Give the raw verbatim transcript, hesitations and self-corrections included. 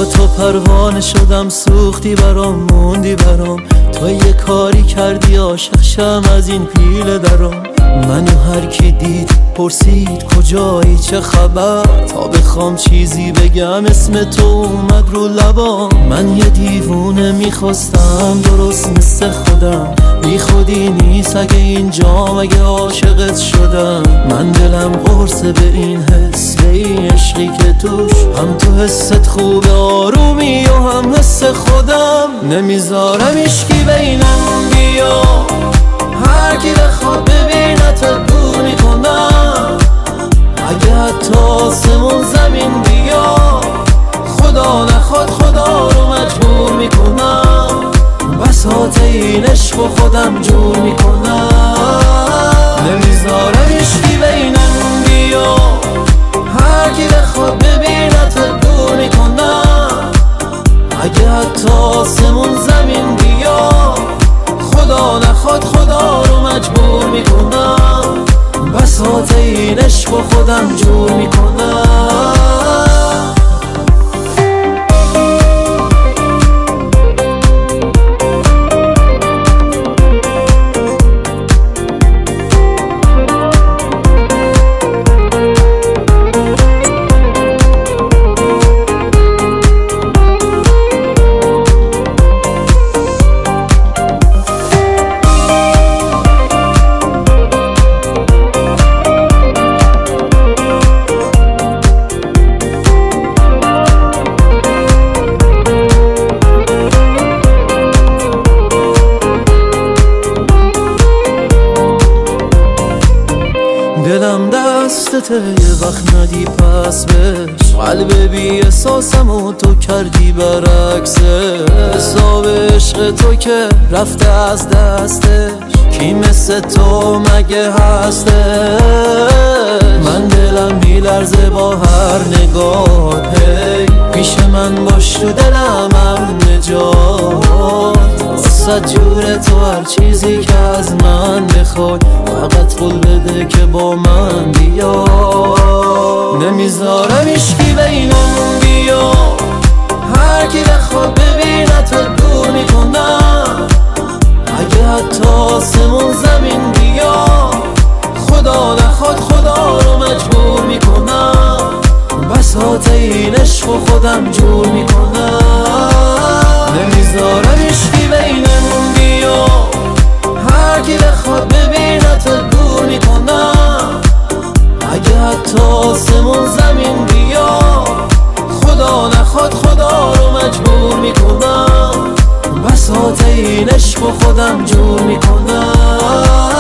با تو پروانه شدم، سوختی برام، موندی برام، تو یه کاری کردی عاشق شم از این پیله درام. منو هر کی دید پرسید کجایی چه خبر، تا بخوام چیزی بگم اسم تو اومد رو لبام. من یه دیوونه میخواستم درست مثل خودم، بی خودی نیست اگه اینجا مگه عاشقت شدم. من دلم قرصه به این حس، به این عشقی که توش هم تو حست خوبه آرومی و هم حس خودم. نمیذارم عشقی بینم بیا، هر کی بخواد ببینت دور میکنم. اگه حتی آسمون زمین بیا، خدا نخواد خدا رو مجبور میکنم. بساط این عشق و خودم جور میکنم. نمیذارم عشقی بینم بیا، هر کی بخواد ببینت دور میکنم. اگه حتی آسمون زمین بیا، خدا نخواد خدا رو مجبور میکنم. بساط این عشق و خودم جور میکنم. دلم دستته یه وقت ندی پس بش، قلب بی احساسم و تو کردی برعکسه. حساب عشق تو که رفته از دستش، کی مثل تو مگه هسته. من دلم میلرزه با هر نگاه، هی پیش من باش تو دلم هم نجات. صد جور تو هر چیزی که از من بخوای، فقط پول بده که با من بیا. نمیذارم عشقی بینم بیا، هر کی بخواد ببینت دور میکنم. اگه حتی آسمون زمین بیا، خدا نخواد خدا رو مجبور میکنم. بساط این عشق و خودم جور میکنم. نمیذارم عشقی بینم بیا، هر کی بخواد ببینت دور میکنم. اگه حتی آسمون زمین بیا، خدا نخواد خدا رو مجبور میکنم. بساط این عشق و خودم جور میکنم.